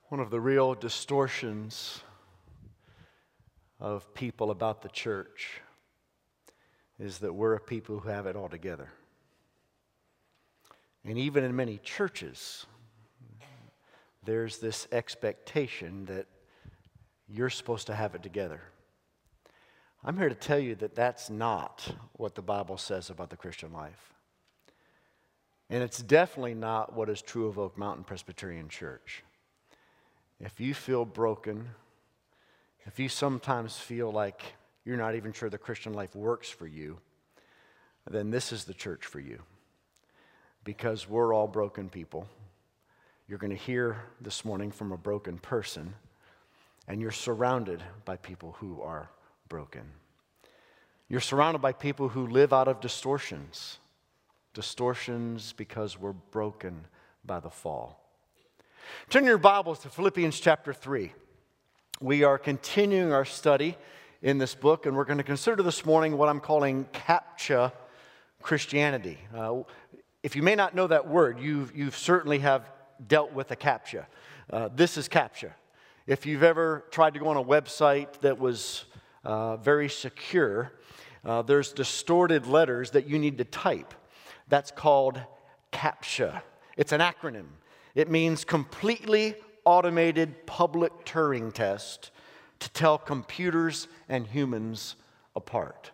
One of the real distortions of people about the church is that we're a people who have it all together. And even in many churches, there's this expectation that you're supposed to have it together. I'm here to tell you that that's not what the Bible says about the Christian life. And it's definitely not what is true of Oak Mountain Presbyterian Church. If you feel broken, if you sometimes feel like you're not even sure the Christian life works for you, then this is the church for you. Because we're all broken people. You're going to hear this morning from a broken person, and you're surrounded by people who are broken. You're surrounded by people who live out of distortions. Distortions because we're broken by the fall. Turn your Bibles to Philippians chapter 3. We are continuing our study in this book, and we're going to consider this morning what I'm calling CAPTCHA Christianity. If you may not know that word, you certainly have dealt with a CAPTCHA. This is CAPTCHA. If you've ever tried to go on a website that was very secure, there's distorted letters that you need to type. That's called CAPTCHA. It's an acronym. It means completely automated public Turing test to tell computers and humans apart.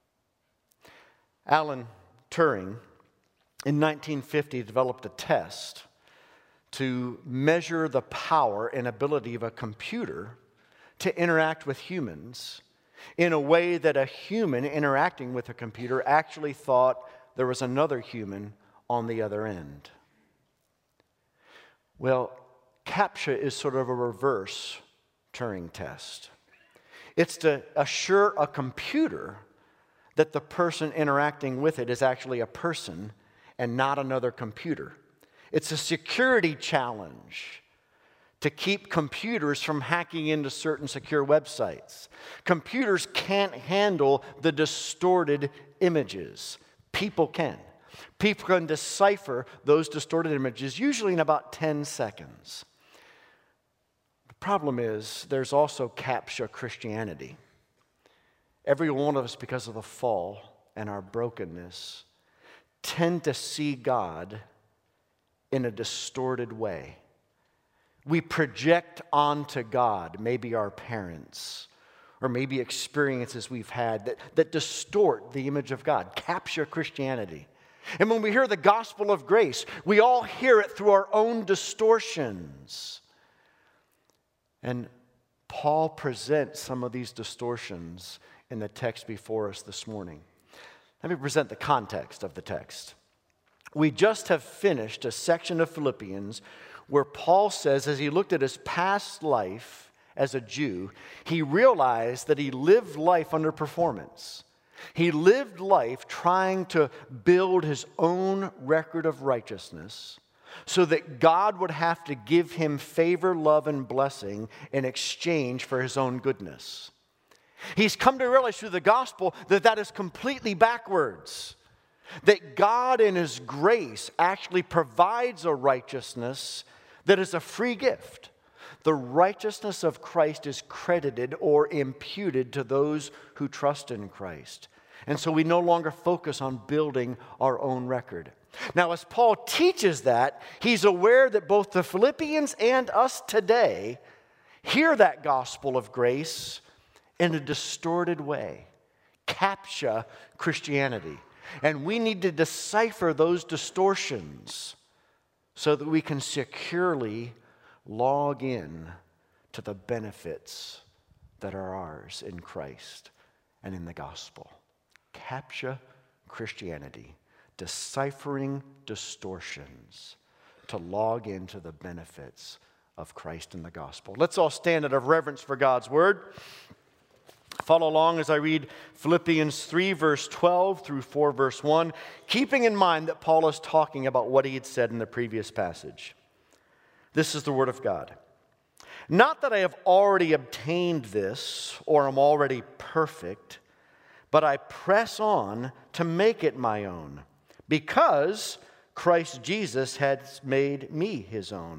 Alan Turing, in 1950, developed a test to measure the power and ability of a computer to interact with humans in a way that a human interacting with a computer actually thought there was another human on the other end. Well, CAPTCHA is sort of a reverse Turing test. It's to assure a computer that the person interacting with it is actually a person and not another computer. It's a security challenge to keep computers from hacking into certain secure websites. Computers can't handle the distorted images. People can. People can decipher those distorted images, usually in about 10 seconds. The problem is, there's also CAPTCHA Christianity. Every one of us, because of the fall and our brokenness, tend to see God in a distorted way. We project onto God, maybe our parents, or maybe experiences we've had that distort the image of God. CAPTCHA Christianity. And when we hear the gospel of grace, we all hear it through our own distortions. And Paul presents some of these distortions in the text before us this morning. Let me present the context of the text. We just have finished a section of Philippians where Paul says, as he looked at his past life as a Jew, he realized that he lived life under performance. He lived life trying to build his own record of righteousness so that God would have to give him favor, love, and blessing in exchange for his own goodness. He's come to realize through the gospel that that is completely backwards. That God in His grace actually provides a righteousness that is a free gift. The righteousness of Christ is credited or imputed to those who trust in Christ. And so we no longer focus on building our own record. Now, as Paul teaches that, he's aware that both the Philippians and us today hear that gospel of grace in a distorted way. CAPTCHA Christianity. And we need to decipher those distortions so that we can securely log in to the benefits that are ours in Christ and in the gospel. CAPTCHA Christianity. Deciphering distortions to log into the benefits of Christ and the gospel. Let's all stand out of reverence for God's word. Follow along as I read Philippians 3, verse 12 through 4, verse 1, keeping in mind that Paul is talking about what he had said in the previous passage. This is the word of God. Not that I have already obtained this or am already perfect, but I press on to make it my own, because Christ Jesus has made me his own.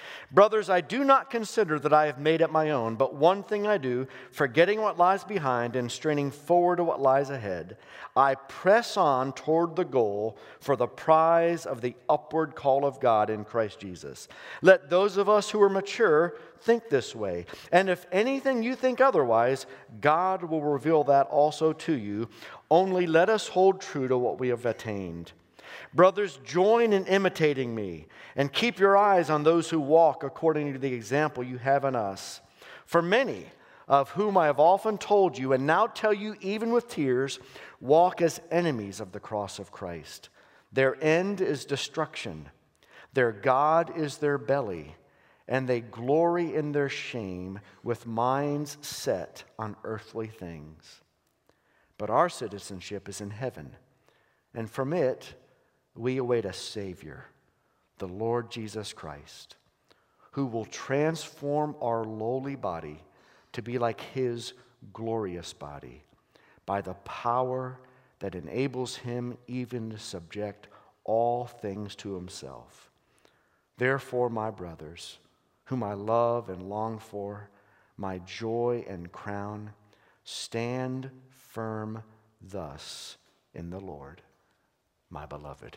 Brothers, I do not consider that I have made it my own, but one thing I do, forgetting what lies behind and straining forward to what lies ahead, I press on toward the goal for the prize of the upward call of God in Christ Jesus. Let those of us who are mature think this way, and if anything you think otherwise, God will reveal that also to you. Only let us hold true to what we have attained. Brothers, join in imitating me, and keep your eyes on those who walk according to the example you have in us. For many, of whom I have often told you, and now tell you even with tears, walk as enemies of the cross of Christ. Their end is destruction. Their God is their belly, and they glory in their shame with minds set on earthly things. But our citizenship is in heaven, and from it we await a Savior, the Lord Jesus Christ, who will transform our lowly body to be like His glorious body by the power that enables Him even to subject all things to Himself. Therefore, my brothers, whom I love and long for, my joy and crown, stand firm thus in the Lord, my beloved.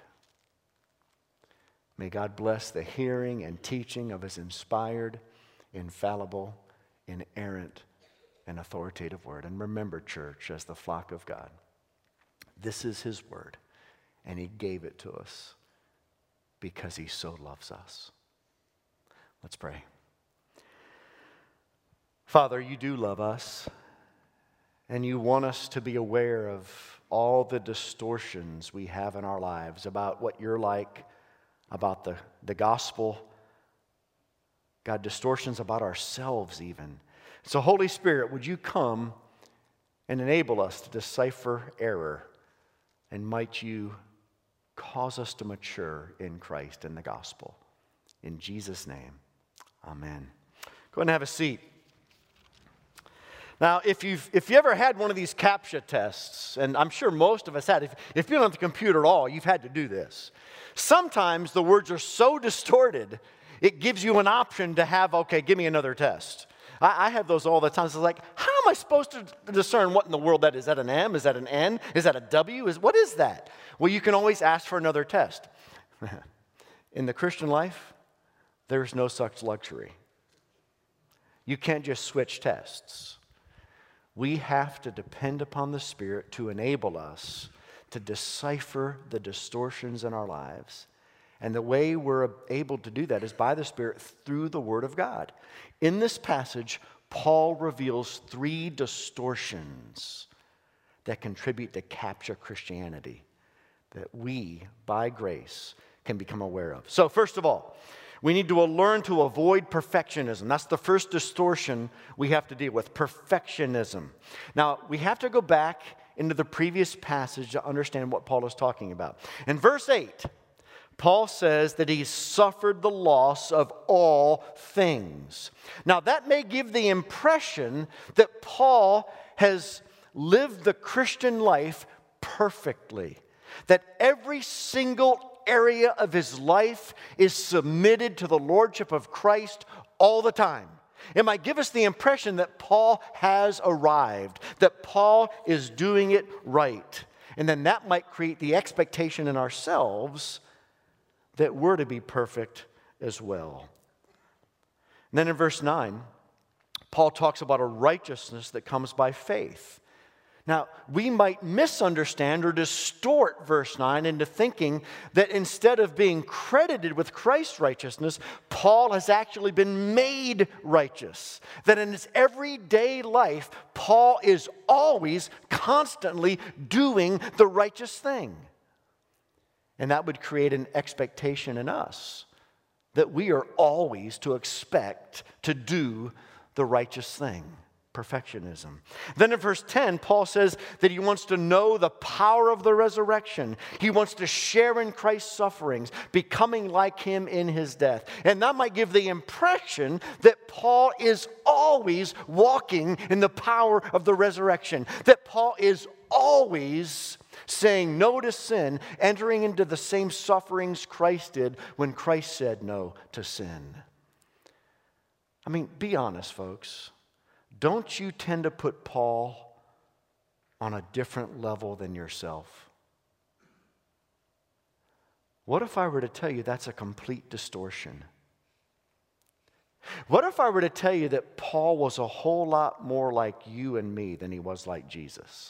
May God bless the hearing and teaching of His inspired, infallible, inerrant, and authoritative word. And remember, church, as the flock of God, this is His word, and He gave it to us because He so loves us. Let's pray. Father, you do love us, and you want us to be aware of all the distortions we have in our lives about what you're like, about the gospel. God, distortions about ourselves even. So Holy Spirit, would you come and enable us to decipher error, and might you cause us to mature in Christ and the gospel. In Jesus' name, amen. Go ahead and have a seat. Now, if you ever had one of these CAPTCHA tests, and I'm sure most of us had, if you're on the computer at all, you've had to do this. Sometimes the words are so distorted, it gives you an option to have, okay, give me another test. I have those all the time. It's like, how am I supposed to discern what in the world that is? Is that an M? Is that an N? Is that a W? What is that? Well, you can always ask for another test. In the Christian life, there's no such luxury. You can't just switch tests. We have to depend upon the Spirit to enable us to decipher the distortions in our lives. And the way we're able to do that is by the Spirit through the Word of God. In this passage, Paul reveals 3 distortions that contribute to CAPTCHA Christianity that we, by grace, can become aware of. So first of all, we need to learn to avoid perfectionism. That's the first distortion we have to deal with, perfectionism. Now, we have to go back into the previous passage to understand what Paul is talking about. In verse 8, Paul says that he suffered the loss of all things. Now, that may give the impression that Paul has lived the Christian life perfectly, that every single area of his life is submitted to the lordship of Christ all the time. It might give us the impression that Paul has arrived, that Paul is doing it right. And then that might create the expectation in ourselves that we're to be perfect as well. And then in verse 9, Paul talks about a righteousness that comes by faith. Now, we might misunderstand or distort verse 9 into thinking that instead of being credited with Christ's righteousness, Paul has actually been made righteous. That in his everyday life, Paul is always, constantly doing the righteous thing. And that would create an expectation in us that we are always to expect to do the righteous thing. Perfectionism. Then in verse 10, Paul says that he wants to know the power of the resurrection. He wants to share in Christ's sufferings, becoming like him in his death. And that might give the impression that Paul is always walking in the power of the resurrection. That Paul is always saying no to sin, entering into the same sufferings Christ did when Christ said no to sin. I mean, be honest, folks. Don't you tend to put Paul on a different level than yourself? What if I were to tell you that's a complete distortion? What if I were to tell you that Paul was a whole lot more like you and me than he was like Jesus?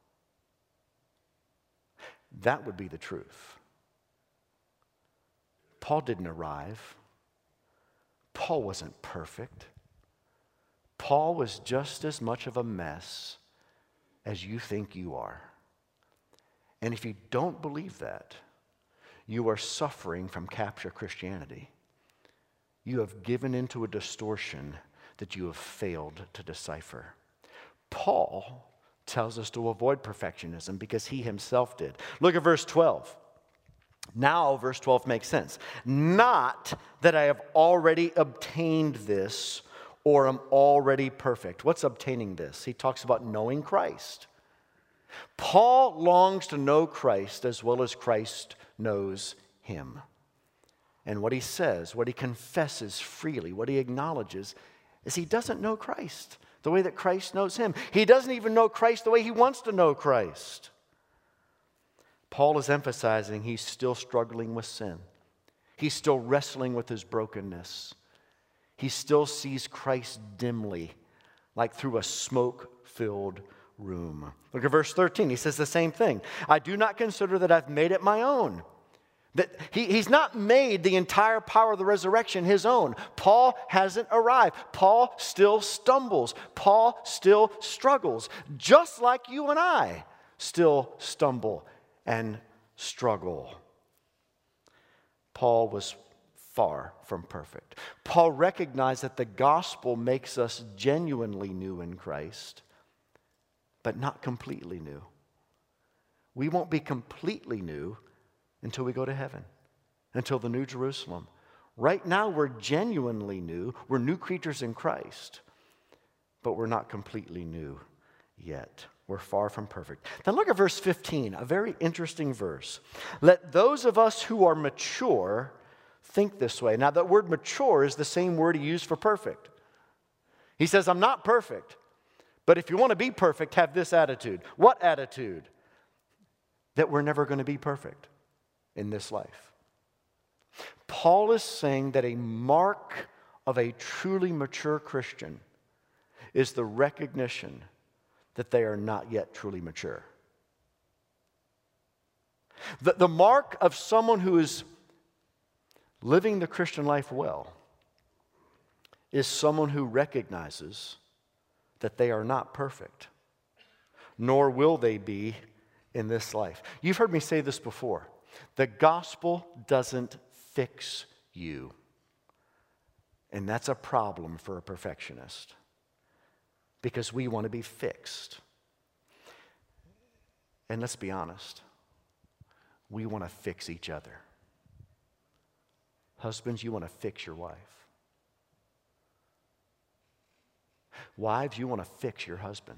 That would be the truth. Paul didn't arrive. Paul wasn't perfect. Paul was just as much of a mess as you think you are. And if you don't believe that, you are suffering from capture Christianity. You have given into a distortion that you have failed to decipher. Paul tells us to avoid perfectionism because he himself did. Look at verse 12. Now, verse 12 makes sense. Not that I have already obtained this or am already perfect. What's obtaining this? He talks about knowing Christ. Paul longs to know Christ as well as Christ knows him. And what he says, what he confesses freely, what he acknowledges, is he doesn't know Christ the way that Christ knows him. He doesn't even know Christ the way he wants to know Christ. Paul is emphasizing he's still struggling with sin. He's still wrestling with his brokenness. He still sees Christ dimly, like through a smoke-filled room. Look at verse 13. He says the same thing. I do not consider that I've made it my own. That he's not made the entire power of the resurrection his own. Paul hasn't arrived. Paul still stumbles. Paul still struggles, just like you and I still stumble and struggle. Paul was far from perfect. Paul recognized that the gospel makes us genuinely new in Christ, but not completely new. We won't be completely new until we go to heaven, until the New Jerusalem. Right now, we're genuinely new. We're new creatures in Christ, but we're not completely new yet. We're far from perfect. Then look at verse 15, a very interesting verse. Let those of us who are mature think this way. Now, that word mature is the same word he used for perfect. He says, I'm not perfect, but if you want to be perfect, have this attitude. What attitude? That we're never going to be perfect in this life. Paul is saying that a mark of a truly mature Christian is the recognition that they are not yet truly mature. The mark of someone who is living the Christian life well is someone who recognizes that they are not perfect, nor will they be in this life. You've heard me say this before. The gospel doesn't fix you. And that's a problem for a perfectionist, because we want to be fixed. And let's be honest, we want to fix each other. Husbands, you want to fix your wife. Wives, you want to fix your husband.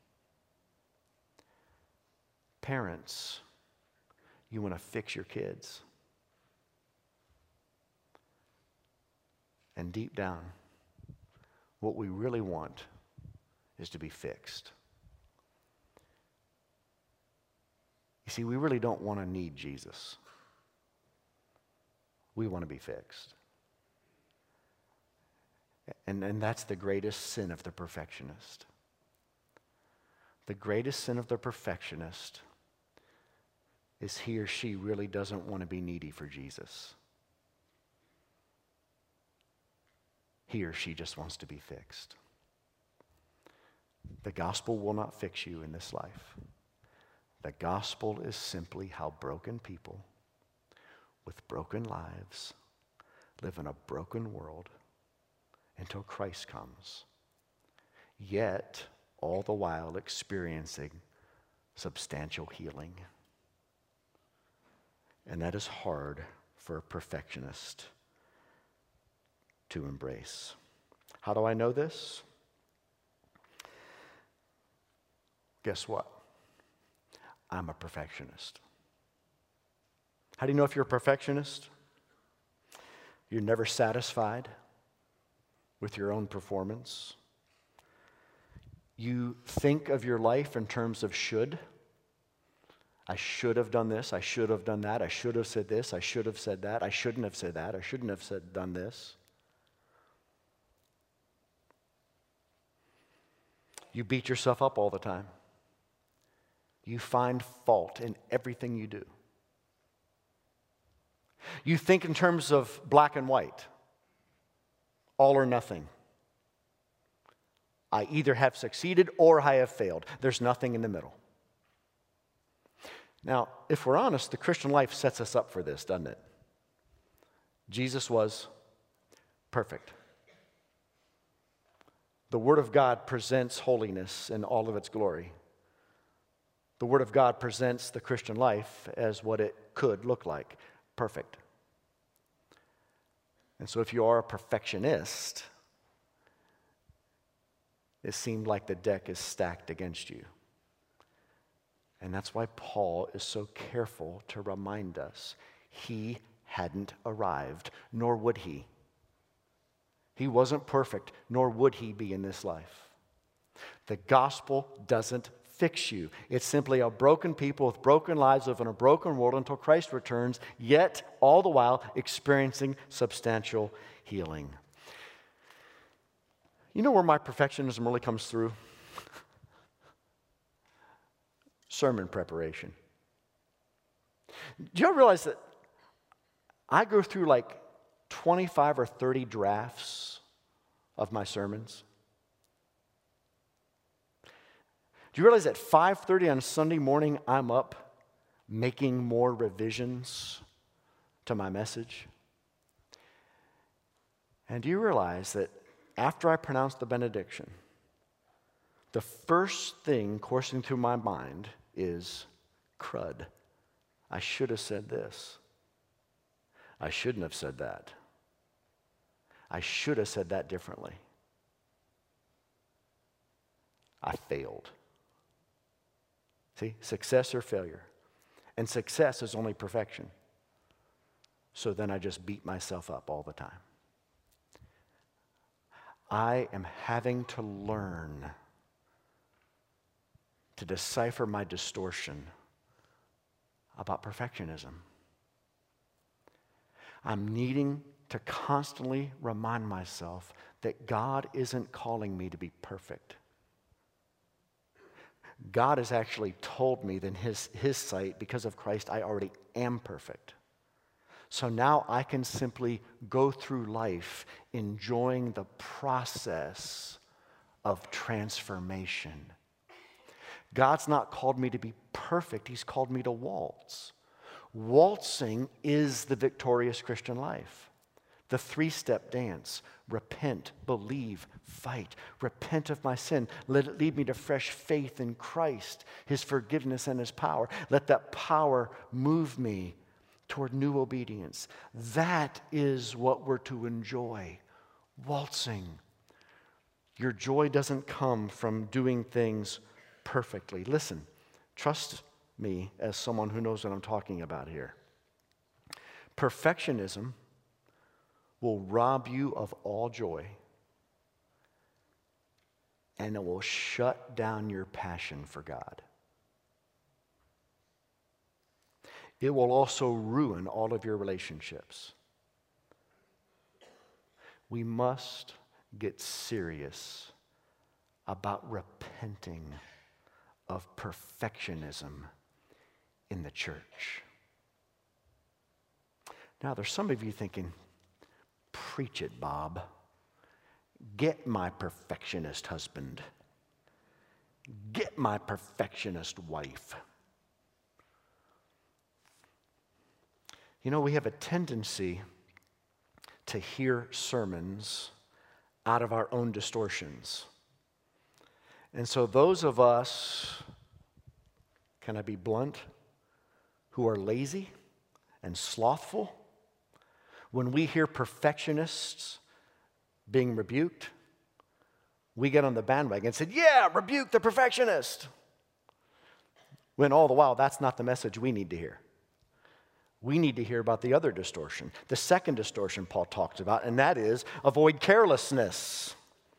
Parents, you want to fix your kids. And deep down, what we really want is to be fixed. You see, we really don't want to need Jesus. We want to be fixed. And that's the greatest sin of the perfectionist. The greatest sin of the perfectionist is he or she really doesn't want to be needy for Jesus. He or she just wants to be fixed. The gospel will not fix you in this life. The gospel is simply how broken people with broken lives live in a broken world until Christ comes, yet all the while experiencing substantial healing. And that is hard for a perfectionist to embrace. How do I know this? Guess what? I'm a perfectionist. How do you know if you're a perfectionist? You're never satisfied. with your own performance. You think of your life in terms of should. I should have done this. I should have done that. I should have said this. I should have said that. I shouldn't have said that. I shouldn't have done this. You beat yourself up all the time. You find fault in everything you do. You think in terms of black and white, all or nothing. I either have succeeded or I have failed. There's nothing in the middle. Now, if we're honest, the Christian life sets us up for this, doesn't it? Jesus was perfect. The Word of God presents holiness in all of its glory. The Word of God presents the Christian life as what it could look like, perfect. And so if you are a perfectionist, it seemed like the deck is stacked against you. And that's why Paul is so careful to remind us he hadn't arrived, nor would he. He wasn't perfect, nor would he be in this life. The gospel doesn't fix you. It's simply a broken people with broken lives live in a broken world until Christ returns, yet all the while experiencing substantial healing. You know where my perfectionism really comes through? Sermon preparation. Do you ever realize that I go through like 25 or 30 drafts of my sermons? Do you realize at 5:30 on Sunday morning, I'm up making more revisions to my message? And do you realize that after I pronounce the benediction, the first thing coursing through my mind is crud. I should have said this. I shouldn't have said that. I should have said that differently. I failed. See, success or failure. And success is only perfection. So then I just beat myself up all the time. I am having to learn to decipher my distortion about perfectionism. I'm needing to constantly remind myself that God isn't calling me to be perfect. God has actually told me that in his sight, because of Christ, I already am perfect. So now I can simply go through life enjoying the process of transformation. God's not called me to be perfect. He's called me to waltz. Waltzing is the victorious Christian life. The 3-step dance: repent, believe, fight. Repent of my sin. Let it lead me to fresh faith in Christ, his forgiveness and his power. Let that power move me toward new obedience. That is what we're to enjoy. Waltzing. Your joy doesn't come from doing things perfectly. Listen, trust me as someone who knows what I'm talking about here. Perfectionism will rob you of all joy, and it will shut down your passion for God. It will also ruin all of your relationships. We must get serious about repenting of perfectionism in the church. Now, there's some of you thinking, preach it, Bob. Get my perfectionist husband. Get my perfectionist wife. You know, we have a tendency to hear sermons out of our own distortions. And so those of us, can I be blunt, who are lazy and slothful, when we hear perfectionists being rebuked, we get on the bandwagon and say, yeah, rebuke the perfectionist. When all the while, that's not the message we need to hear. We need to hear about the other distortion, the second distortion Paul talks about, and that is avoid carelessness.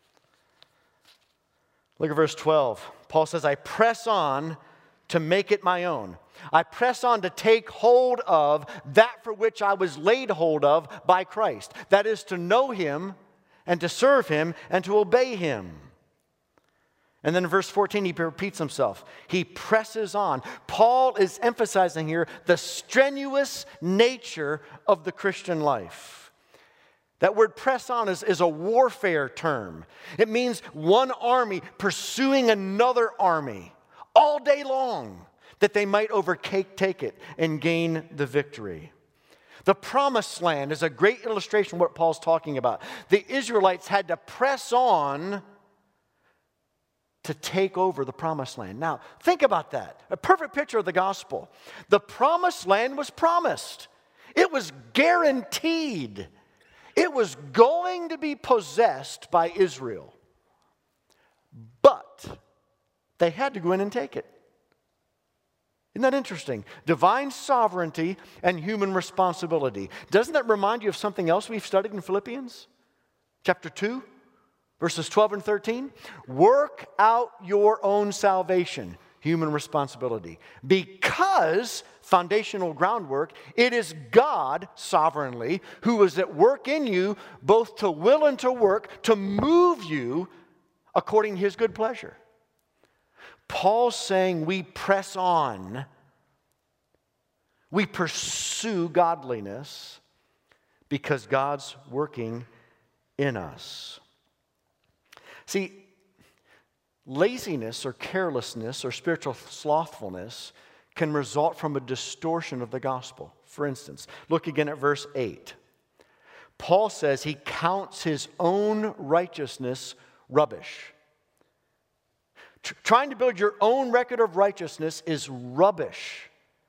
Look at verse 12. Paul says, I press on to make it my own. I press on to take hold of that for which I was laid hold of by Christ. That is to know him and to serve him and to obey him. And then in verse 14, he repeats himself. He presses on. Paul is emphasizing here the strenuous nature of the Christian life. That word press on is a warfare term. It means one army pursuing another army all day long, that they might take it and gain the victory. The promised land is a great illustration of what Paul's talking about. The Israelites had to press on to take over the promised land. Now, think about that. A perfect picture of the gospel. The promised land was promised. It was guaranteed. It was going to be possessed by Israel. But they had to go in and take it. Isn't that interesting? Divine sovereignty and human responsibility. Doesn't that remind you of something else we've studied in Philippians? Chapter 2, verses 12 and 13. Work out your own salvation, human responsibility. Because, foundational groundwork, it is God sovereignly who is at work in you, both to will and to work, to move you according to his good pleasure. Paul's saying we press on, we pursue godliness because God's working in us. See, laziness or carelessness or spiritual slothfulness can result from a distortion of the gospel. For instance, look again at verse 8. Paul says he counts his own righteousness rubbish. Trying to build your own record of righteousness is rubbish.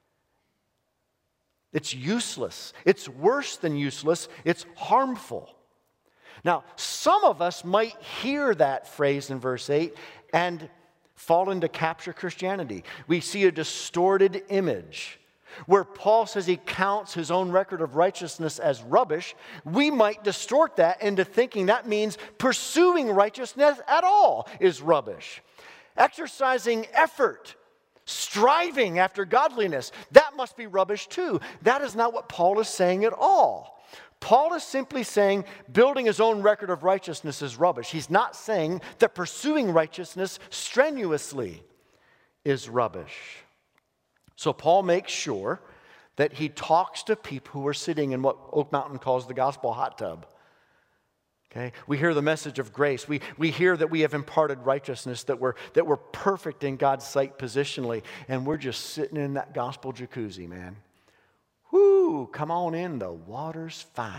It's useless. It's worse than useless. It's harmful. Now, some of us might hear that phrase in verse 8 and fall into capture Christianity. We see a distorted image. Where Paul says he counts his own record of righteousness as rubbish, we might distort that into thinking that means pursuing righteousness at all is rubbish. Exercising effort, striving after godliness, that must be rubbish too. That is not what Paul is saying at all. Paul is simply saying building his own record of righteousness is rubbish. He's not saying that pursuing righteousness strenuously is rubbish. So Paul makes sure that he talks to people who are sitting in what Oak Mountain calls the gospel hot tub. Okay? We hear the message of grace. We hear that we have imparted righteousness, that we're perfect in God's sight positionally, and we're just sitting in that gospel jacuzzi, man. Whoo, come on in, the water's fine.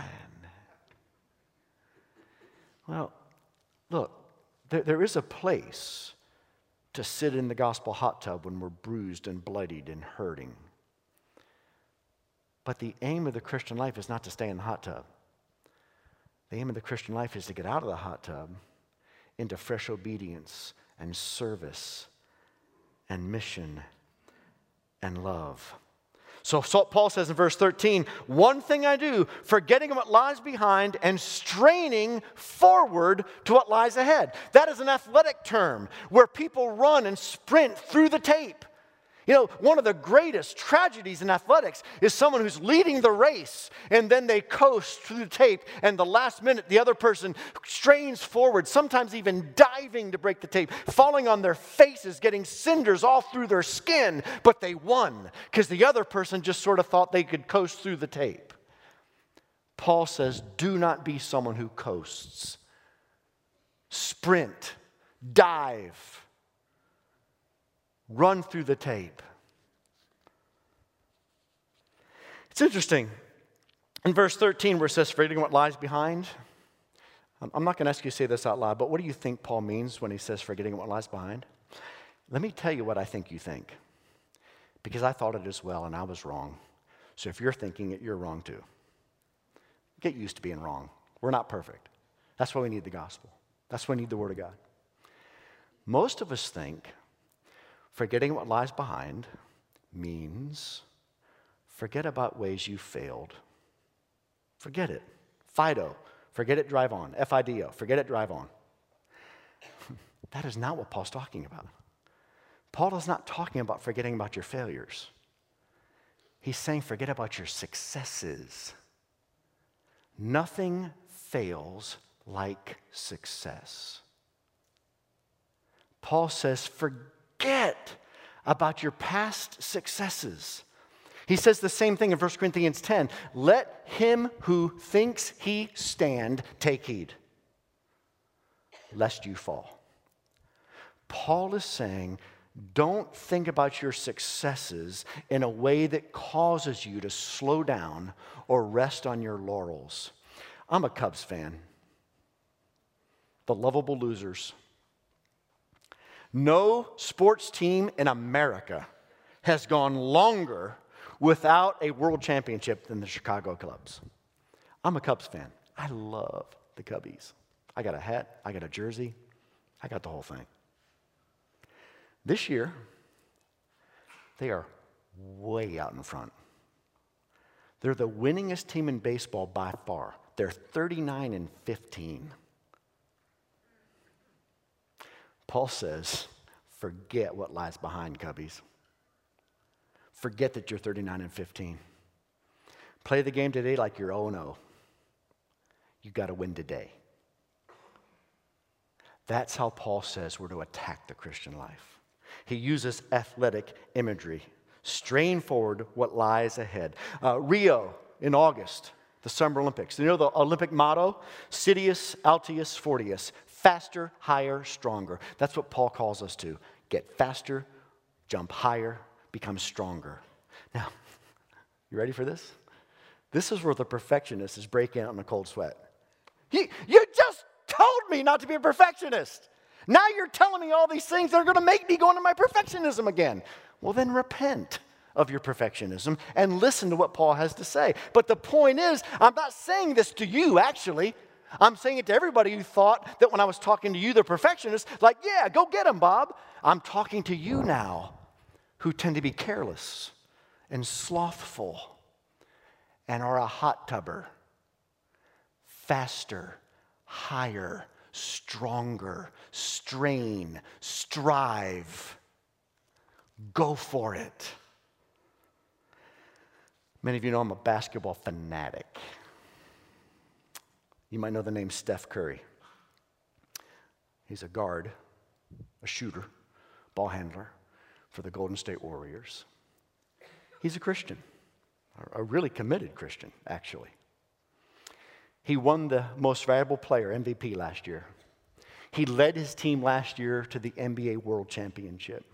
Well, look, there is a place to sit in the gospel hot tub when we're bruised and bloodied and hurting. But the aim of the Christian life is not to stay in the hot tub. The aim of the Christian life is to get out of the hot tub into fresh obedience and service and mission and love. So Paul says in verse 13, one thing I do, forgetting what lies behind and straining forward to what lies ahead. That is an athletic term where people run and sprint through the tape. You know, one of the greatest tragedies in athletics is someone who's leading the race and then they coast through the tape and the last minute the other person strains forward, sometimes even diving to break the tape, falling on their faces, getting cinders all through their skin, but they won because the other person just sort of thought they could coast through the tape. Paul says, do not be someone who coasts. Sprint, dive. Run through the tape. It's interesting. In verse 13 where it says, forgetting what lies behind. I'm not going to ask you to say this out loud, but what do you think Paul means when he says forgetting what lies behind? Let me tell you what I think you think. Because I thought it as well and I was wrong. So if you're thinking it, you're wrong too. Get used to being wrong. We're not perfect. That's why we need the gospel. That's why we need the Word of God. Most of us think forgetting what lies behind means forget about ways you failed. Forget it. Fido, forget it, drive on. F-I-D-O, forget it, drive on. That is not what Paul's talking about. Paul is not talking about forgetting about your failures. He's saying forget about your successes. Nothing fails like success. Paul says forget about your past successes. He says the same thing in 1 Corinthians 10. Let him who thinks he stand take heed, lest you fall. Paul is saying, don't think about your successes in a way that causes you to slow down or rest on your laurels. I'm a Cubs fan. The lovable losers. No sports team in America has gone longer without a world championship than the Chicago Cubs. I'm a Cubs fan. I love the Cubbies. I got a hat, I got a jersey, I got the whole thing. This year, they are way out in front. They're the winningest team in baseball by far. They're 39-15. Paul says, forget what lies behind, Cubbies. Forget that you're 39-15. Play the game today like you're 0-0. You've got to win today. That's how Paul says we're to attack the Christian life. He uses athletic imagery. Strain forward what lies ahead. Rio in August, the Summer Olympics. You know the Olympic motto? Citius, Altius, Fortius. Faster, higher, stronger. That's what Paul calls us to. Get faster, jump higher, become stronger. Now, you ready for this? This is where the perfectionist is breaking out in a cold sweat. You just told me not to be a perfectionist. Now you're telling me all these things that are going to make me go into my perfectionism again. Well, then repent of your perfectionism and listen to what Paul has to say. But the point is, I'm not saying this to you, actually. I'm saying it to everybody who thought that when I was talking to you, the perfectionists, like, yeah, go get them, Bob. I'm talking to you now who tend to be careless and slothful and are a hot tubber. Faster, higher, stronger, strain, strive. Go for it. Many of you know I'm a basketball fanatic. You might know the name Steph Curry. He's a guard, a shooter, ball handler for the Golden State Warriors. He's a Christian, a really committed Christian, actually. He won the Most Valuable Player, MVP, last year. He led his team last year to the NBA World Championship.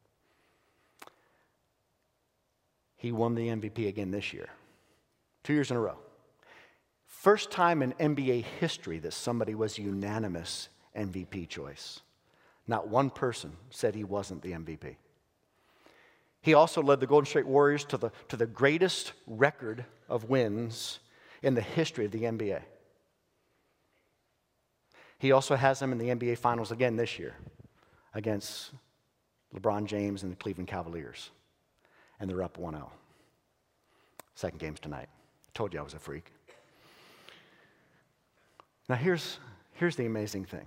He won the MVP again this year, 2 years in a row. First time in NBA history that somebody was unanimous MVP choice. Not one person said he wasn't the MVP. He also led the Golden State Warriors to the greatest record of wins in the history of the NBA. He also has them in the NBA Finals again this year against LeBron James and the Cleveland Cavaliers. And they're up 1-0. Second game's tonight. Told you I was a freak. Now here's the amazing thing.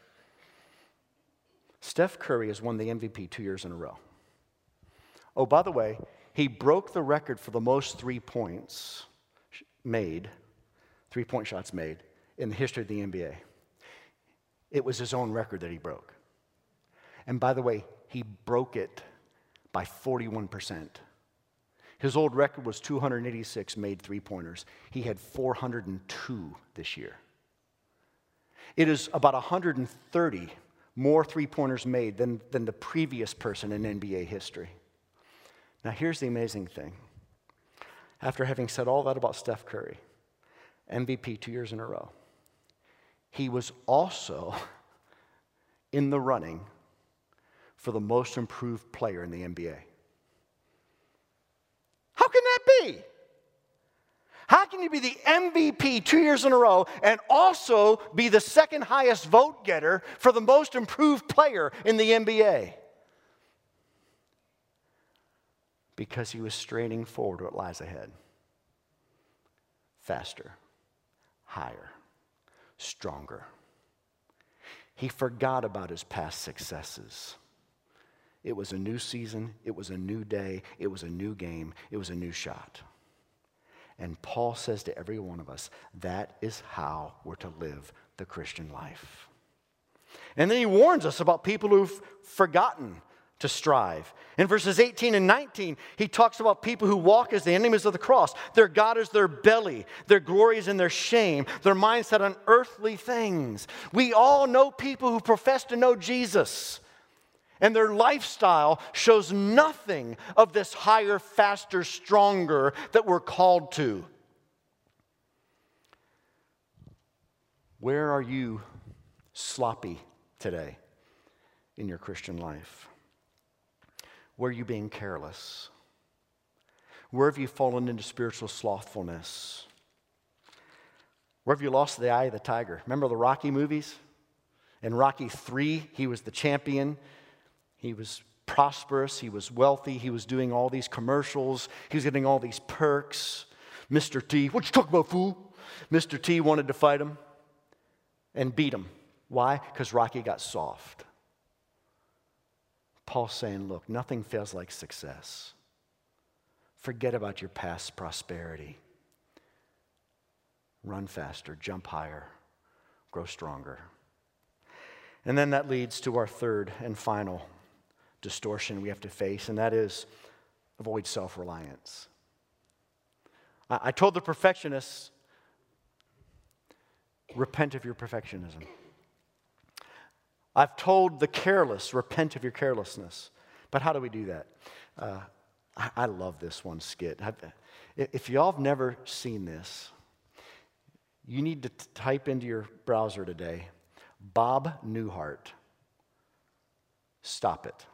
Steph Curry has won the MVP 2 years in a row. Oh, by the way, he broke the record for the most 3 points made, 3-point shots made, in the history of the NBA. It was his own record that he broke. And by the way, he broke it by 41%. His old record was 286 made 3-pointers. He had 402 this year. It is about 130 more 3-pointers made than the previous person in NBA history. Now here's the amazing thing. After having said all that about Steph Curry, MVP 2 years in a row, he was also in the running for the most improved player in the NBA. How can that be? How can you be the MVP 2 years in a row and also be the second highest vote getter for the most improved player in the NBA? because he was straining forward to what lies ahead. Faster, higher, stronger. He forgot about his past successes. It was a new season. It was a new day. It was a new game. It was a new shot. And Paul says to every one of us, that is how we're to live the Christian life. And then he warns us about people who've forgotten to strive. In verses 18 and 19, he talks about people who walk as the enemies of the cross. Their God is their belly. Their glory is in their shame. Their mind set on earthly things. We all know people who profess to know Jesus, and their lifestyle shows nothing of this higher, faster, stronger that we're called to. Where are you sloppy today in your Christian life? Where are you being careless? Where have you fallen into spiritual slothfulness? Where have you lost the eye of the tiger? Remember the Rocky movies? In Rocky 3, he was the champion. He was prosperous. He was wealthy. He was doing all these commercials. He was getting all these perks. Mr. T, what you talking about, fool? Mr. T wanted to fight him and beat him. Why? Because Rocky got soft. Paul's saying, look, nothing feels like success. Forget about your past prosperity. Run faster, jump higher, grow stronger. And then that leads to our third and final distortion we have to face, and that is avoid self-reliance. I told the perfectionists, repent of your perfectionism. I've told the careless, repent of your carelessness. But how do we do that? I love this one skit. If y'all have never seen this, you need to type into your browser today, Bob Newhart, Stop It.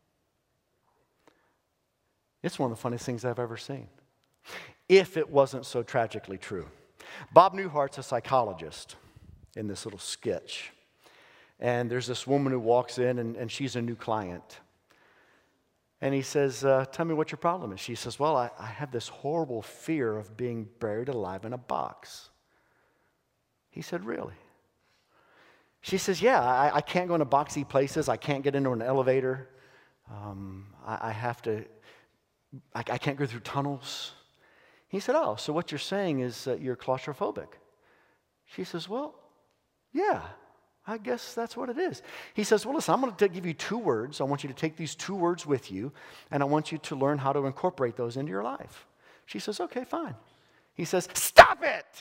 It's one of the funniest things I've ever seen, if it wasn't so tragically true. Bob Newhart's a psychologist in this little sketch. And there's this woman who walks in, and she's a new client. And he says, tell me what your problem is. She says, well, I have this horrible fear of being buried alive in a box. He said, really? She says, yeah, I can't go into boxy places. I can't get into an elevator. I can't go through tunnels. He said, oh, so what you're saying is that you're claustrophobic. She says, well, yeah. I guess that's what it is. He says, well, listen, I'm going to give you 2 words. I want you to take these 2 words with you, and I want you to learn how to incorporate those into your life. She says, okay, fine. He says, stop it!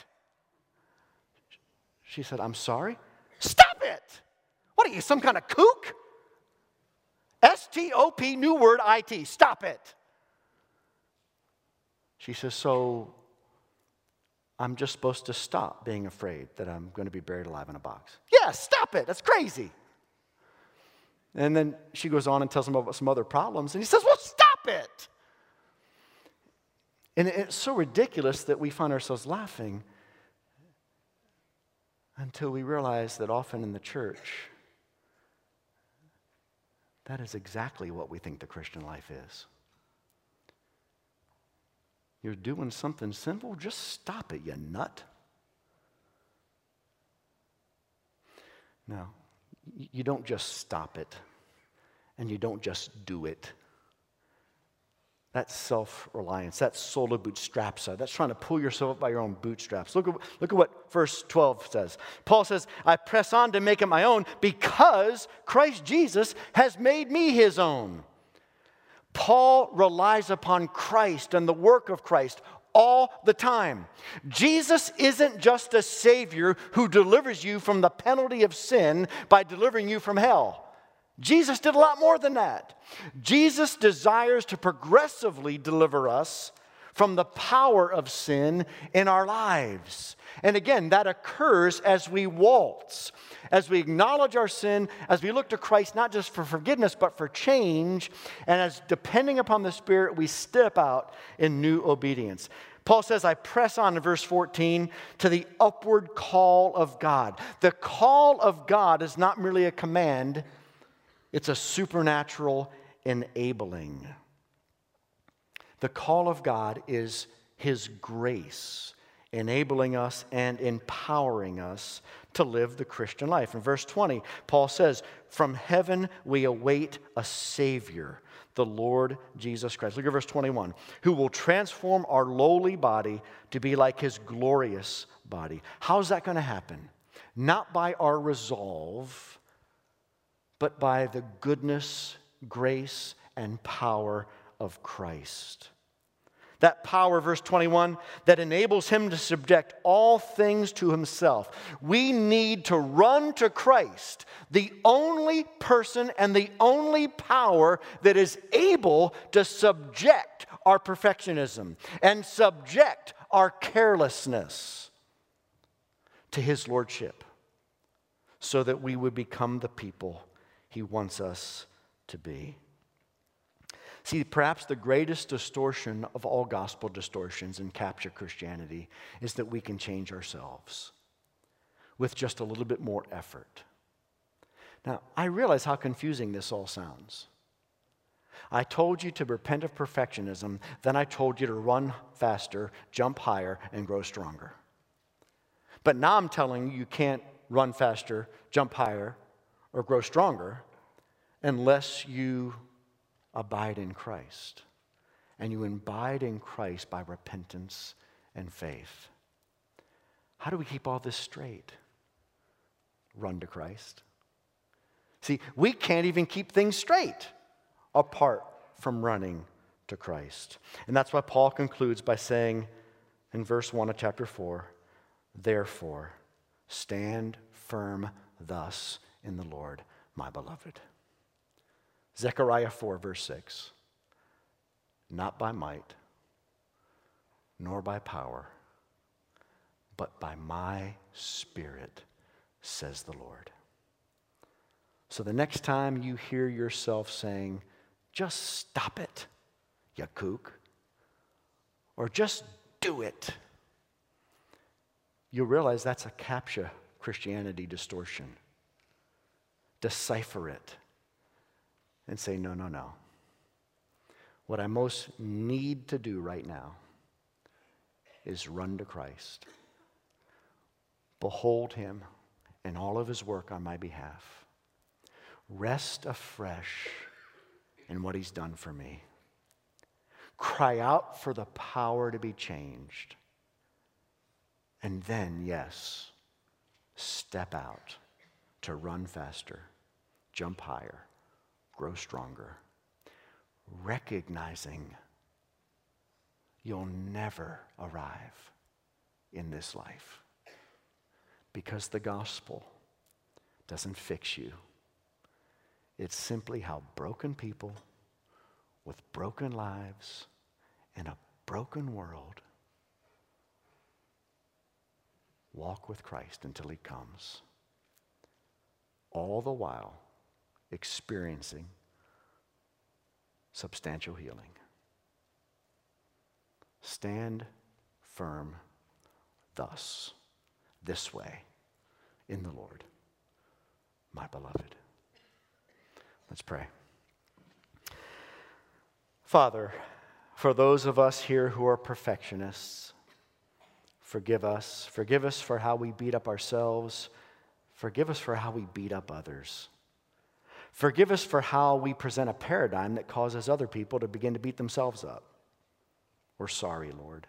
She said, I'm sorry? Stop it! What are you, some kind of kook? S-T-O-P, new word, I-T, stop it. She says, so I'm just supposed to stop being afraid that I'm going to be buried alive in a box. Yeah, stop it. That's crazy. And then she goes on and tells him about some other problems. And he says, well, stop it. And it's so ridiculous that we find ourselves laughing until we realize that often in the church, that is exactly what we think the Christian life is. You're doing something simple, just stop it, you nut. No, you don't just stop it, and you don't just do it. That's self-reliance. That's sola bootstrapsa. That's trying to pull yourself up by your own bootstraps. Look at what verse 12 says. Paul says, I press on to make it my own because Christ Jesus has made me his own. Paul relies upon Christ and the work of Christ all the time. Jesus isn't just a Savior who delivers you from the penalty of sin by delivering you from hell. Jesus did a lot more than that. Jesus desires to progressively deliver us from the power of sin in our lives. And again, that occurs as we waltz, as we acknowledge our sin, as we look to Christ not just for forgiveness but for change, and as depending upon the Spirit we step out in new obedience. Paul says, I press on in verse 14 to the upward call of God. The call of God is not merely a command, it's a supernatural enabling. The call of God is His grace, enabling us and empowering us to live the Christian life. In verse 20, Paul says, "From heaven we await a Savior, the Lord Jesus Christ." Look at verse 21. "Who will transform our lowly body to be like His glorious body." How's that going to happen? Not by our resolve, but by the goodness, grace, and power of Christ. That power, verse 21, that enables Him to subject all things to Himself. We need to run to Christ, the only person and the only power that is able to subject our perfectionism and subject our carelessness to His lordship, so that we would become the people He wants us to be. See, perhaps the greatest distortion of all gospel distortions in capture Christianity is that we can change ourselves with just a little bit more effort. Now, I realize how confusing this all sounds. I told you to repent of perfectionism, then I told you to run faster, jump higher, and grow stronger. But now I'm telling you can't run faster, jump higher, or grow stronger unless you abide in Christ. And you abide in Christ by repentance and faith. How do we keep all this straight? Run to Christ. See, we can't even keep things straight apart from running to Christ. And that's why Paul concludes by saying in verse 1 of chapter 4, "Therefore, stand firm thus in the Lord, my beloved." Zechariah 4, verse 6. "Not by might, nor by power, but by my Spirit, says the Lord." So the next time you hear yourself saying, "Just stop it, you kook," or "just do it," you'll realize that's a capture Christianity distortion. Decipher it and say, no. What I most need to do right now is run to Christ. Behold Him and all of His work on my behalf. Rest afresh in what He's done for me. Cry out for the power to be changed. And then, yes, step out to run faster, jump higher, grow stronger, recognizing you'll never arrive in this life because the gospel doesn't fix you. It's simply how broken people with broken lives in a broken world walk with Christ until He comes, all the while experiencing substantial healing. Stand firm thus, this way, in the Lord, my beloved. Let's pray. Father, for those of us here who are perfectionists, forgive us. Forgive us for how we beat up ourselves. Forgive us for how we beat up others. Forgive us for how we present a paradigm that causes other people to begin to beat themselves up. We're sorry, Lord.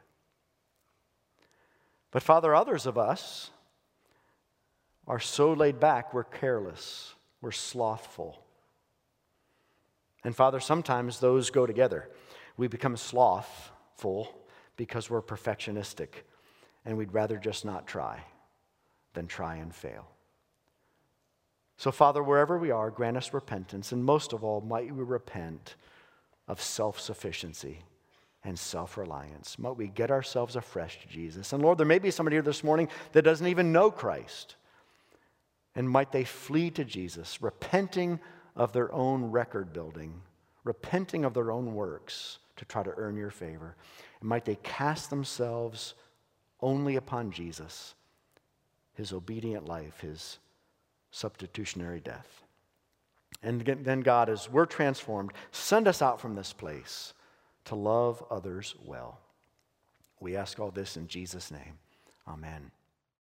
But Father, others of us are so laid back, we're careless, we're slothful. And Father, sometimes those go together. We become slothful because we're perfectionistic, and we'd rather just not try than try and fail. So, Father, wherever we are, grant us repentance, and most of all, might we repent of self-sufficiency and self-reliance. Might we get ourselves afresh to Jesus. And Lord, there may be somebody here this morning that doesn't even know Christ, and might they flee to Jesus, repenting of their own record building, repenting of their own works to try to earn your favor. And might they cast themselves only upon Jesus, His obedient life, His substitutionary death. And then, God, as we're transformed, send us out from this place to love others well. We ask all this in Jesus' name. Amen.